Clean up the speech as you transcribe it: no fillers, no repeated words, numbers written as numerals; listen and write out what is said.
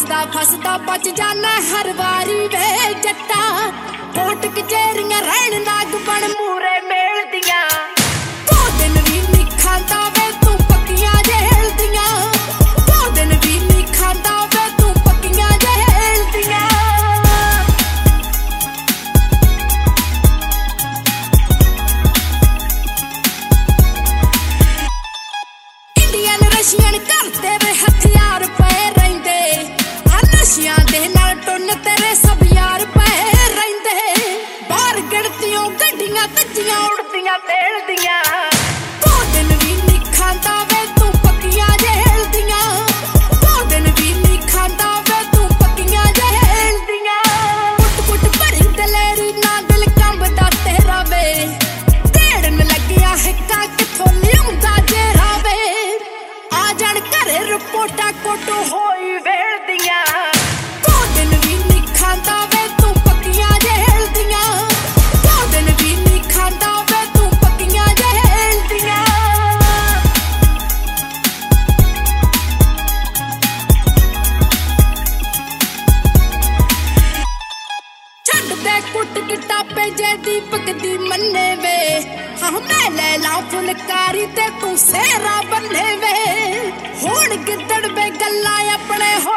फसदा फसदा बच जाना हर वारी वे जट्टा कोट कचेरियां रहन नाग बन मूरे मेल दियां दो दिन भी नहीं खांदा वे तू पक्कियां जेल दियां दो दिन भी नहीं खांदा वे तू पक्कियां जेल दियां इंडियन रशियन करते वे हथियार पे रहिंदे आ नशियां दे नाल टुन तेरे सब यार पे रहिंदे बाहर गिणतियों गड्डियां तज्जियां उड़दियां तेल दियां दो दिन भी नहीं खांदा वे तू पक्कियां जेल दियां दो दिन भी नहीं खांदा वे तू पक्कियां जेल दियां कुट कुट भरी दलेरी ना दिल कंबदा तेरा वे ढेड़न लगिया हिक्का किथों लियाउंदा जेरा वे आ जान घरे रिपोर्टां कोटो होई वेल दियां दो दिन भी नहीं खांदा वे तू पक्कियां जेल दियां दो दिन भी नहीं खांदा वे तू पक्कियां जेल दियां छड्ड दे कुट किटापे जे दीपक दी मन्ने वे हाँ मैं ले ला फुलकारी ते तू सेरा बन्ने वे हुण गिद्दड़ वे गल्लां अपने